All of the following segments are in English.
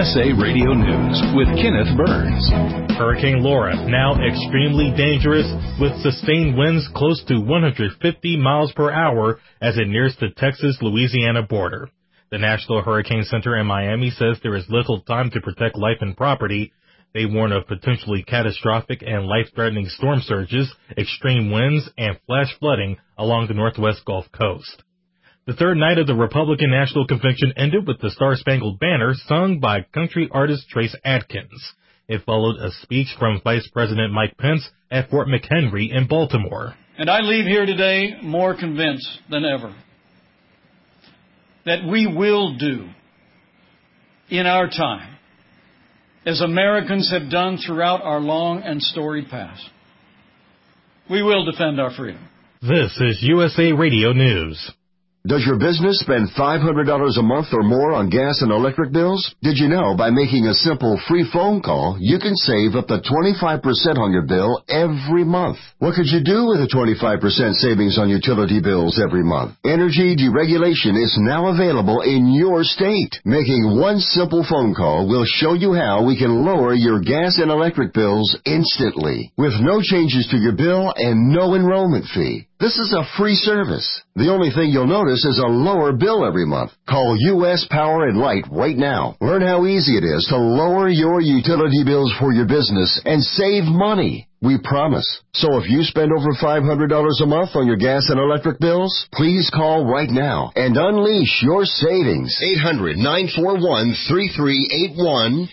USA Radio News with Kenneth Burns. Hurricane Laura, now extremely dangerous with sustained winds close to 150 miles per hour as it nears the Texas-Louisiana border. The National Hurricane Center in Miami says there is little time to protect life and property. They warn of potentially catastrophic and life-threatening storm surges, extreme winds, and flash flooding along the northwest Gulf Coast. The third night of the Republican National Convention ended with the Star-Spangled Banner sung by country artist Trace Adkins. It followed a speech from Vice President Mike Pence at Fort McHenry in Baltimore. And I leave here today more convinced than ever that we will do in our time as Americans have done throughout our long and storied past. We will defend our freedom. This is USA Radio News. Does your business spend $500 a month or more on gas and electric bills? Did you know by making a simple free phone call, you can save up to 25% on your bill every month? What could you do with a 25% savings on utility bills every month? Energy deregulation is now available in your state. Making one simple phone call will show you how we can lower your gas and electric bills instantly, with no changes to your bill and no enrollment fee. This is a free service. The only thing you'll notice is a lower bill every month. Call U.S. Power and Light right now. Learn how easy it is to lower your utility bills for your business and save money. We promise. So if you spend over $500 a month on your gas and electric bills, please call right now and unleash your savings. 800-941-3381.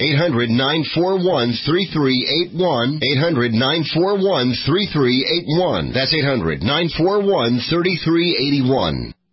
800-941-3381. 800-941-3381. That's 800-941-3381.